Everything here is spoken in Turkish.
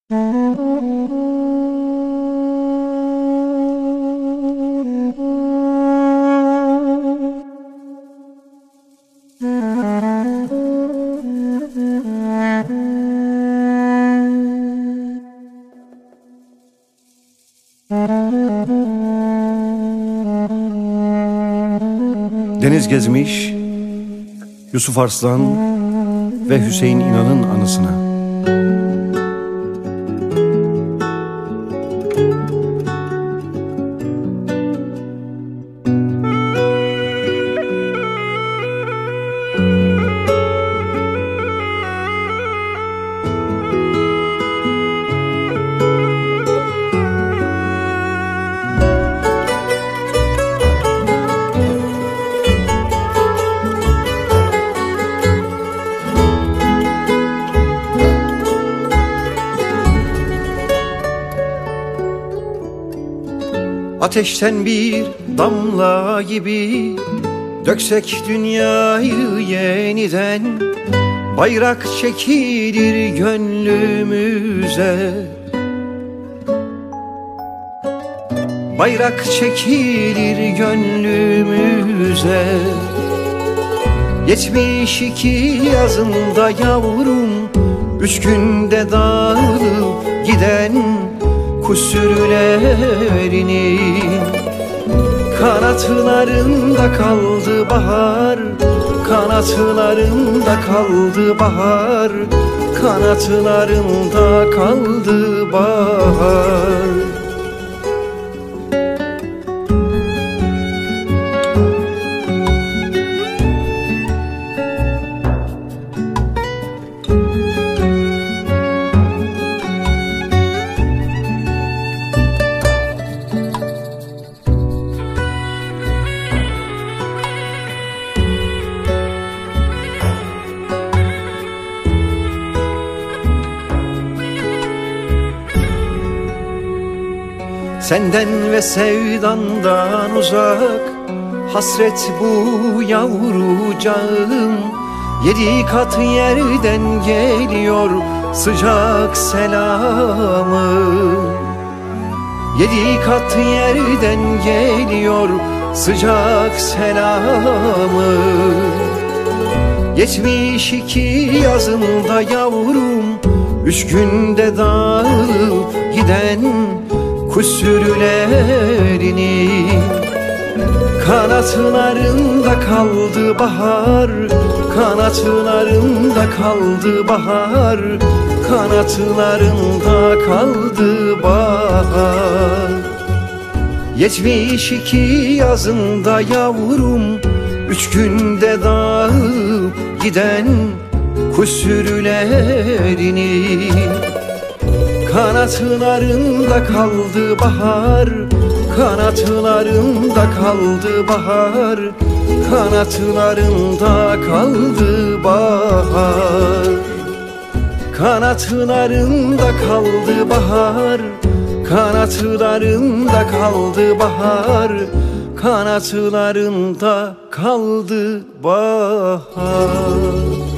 Deniz gezmiş Yusuf Arslan ve Hüseyin İnan'ın anısına. Ateşten bir damla gibi döksek dünyayı yeniden, bayrak çekilir gönlümüze. Bayrak çekilir gönlümüze. 72 yazında yavrum, 3 günde dağılıp giden kuş sürülerinin kanatlarında kaldı bahar, kanatlarında kaldı bahar, kanatlarında kaldı bahar. Senden ve sevdandan uzak, hasret bu yavrucağım. 7 kat yerden geliyor sıcak selamı. 7 kat yerden geliyor sıcak selamı. 72 yazında yavrum, 3 günde dağılıp giden kuş sürülerinin kanatlarında kaldı bahar, kanatlarında kaldı bahar, kanatlarında kaldı bahar. 72 yazında yavrum, 3 günde dağılıp giden kuş sürülerinin kanatlarında kaldı bahar, kanatlarında kaldı bahar, kanatlarında kaldı bahar. Kanatlarında kaldı bahar, kanatlarında kaldı bahar, kanatlarında kaldı bahar.